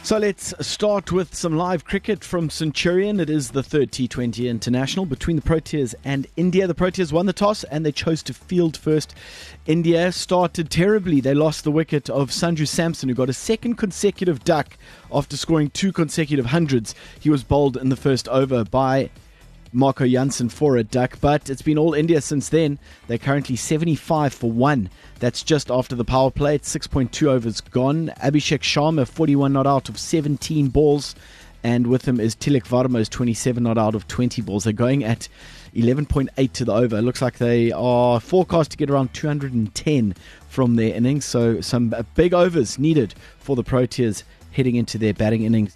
So let's start with some live cricket from Centurion. It is the third T20 international between the Proteas and India. The Proteas won the toss and they chose to field first. India started terribly. They lost the wicket of Sanju Samson, who got a second consecutive duck after scoring two consecutive hundreds. He was bowled in the first over by Marco Jansen for a duck, but it's been all India since then. They're currently 75 for 1. That's just after the power play. It's 6.2 overs gone. Abhishek Sharma 41 not out of 17 balls, and with him is Tilak Varma's 27 not out of 20 balls. They're going at 11.8 to the over. It looks like they are forecast to get around 210 from their innings, so some big overs needed for the Proteas heading into their batting innings.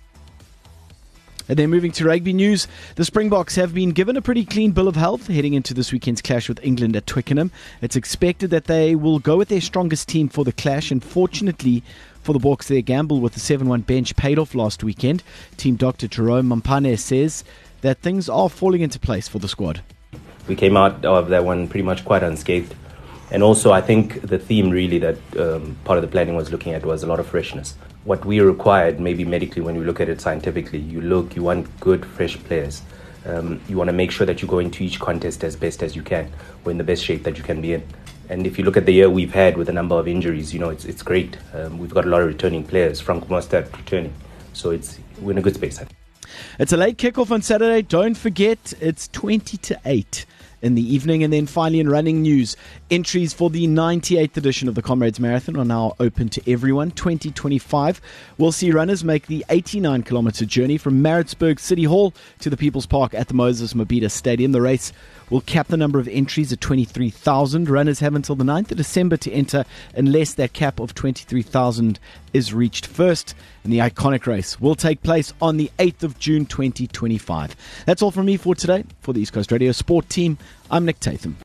And then moving to rugby news, the Springboks have been given a pretty clean bill of health heading into this weekend's clash with England at Twickenham. It's expected that they will go with their strongest team for the clash, and fortunately for the Boks, their gamble with the 7-1 bench paid off last weekend. Team Dr. Jerome Mampane says that things are falling into place for the squad. We came out of that one pretty much quite unscathed. And also, I think the theme really that part of the planning was looking at was a lot of freshness. What we required, maybe medically, when you look at it scientifically, you want good, fresh players. You want to make sure that you go into each contest as best as you can, or in the best shape that you can be in. And if you look at the year we've had with a number of injuries, it's great. We've got a lot of returning players. Franco Mostert returning. So we're in a good space, I think. It's a late kickoff on Saturday. Don't forget, it's 20-8 in the evening. And then finally, in running news, entries for the 98th edition of the Comrades Marathon are now open to everyone. 2025 will see runners make the 89-kilometer journey from Maritzburg City Hall to the People's Park at the Moses Mabhida Stadium. The race will cap the number of entries at 23,000. Runners have until the 9th of December to enter unless that cap of 23,000 is reached first. And the iconic race will take place on the 8th of June 2025. That's all from me for today. For the East Coast Radio Sport team, I'm Nick Tatham.